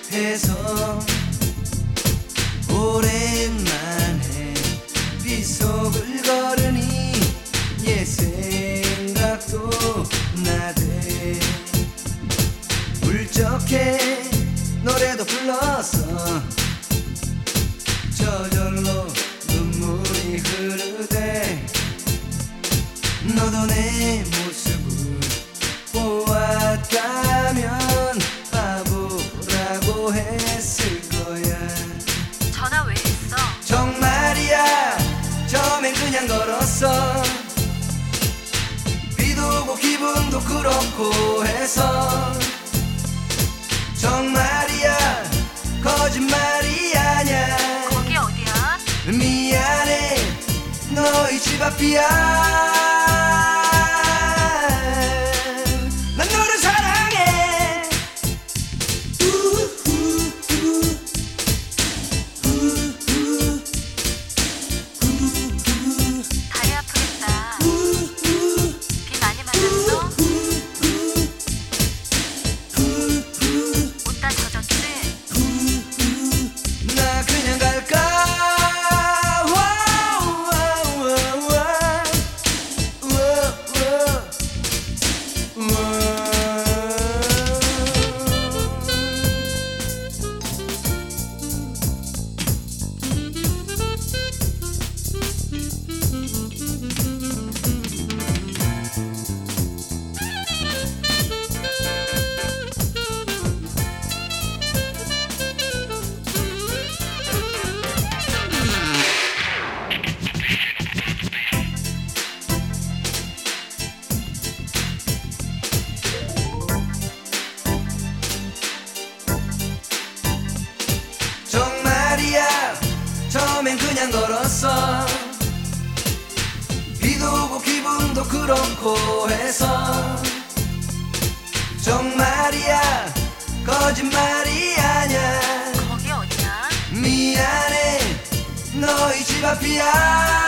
해서 오랜만에 빗속을 걸으니 옛 생각도 나대. 울적해 노래도 불렀어. 저절로 눈물이 흐르대. 너도 내 모습을 보았다면 바보라고 했을 거야. 전화 왜 했어? 정말이야, 처음엔 그냥 걸었어. 비도 오고 기분도 그렇고 해서. 정말이야, 거짓말이 아냐. 거기 어디야? 미안해, 너희 집 앞이야. 난 너를 사랑해. 다리 아프겠다. 비 많이 맞았어? 옷 다 젖었지? 나 그냥 갈까? 정말이야, 처음엔 그냥 걸었어. 비도 오고 기분도 그렇고 해서. 정말이야, 거짓말이 아냐. 거기 어디야? 미안해, 너희 집 앞이야.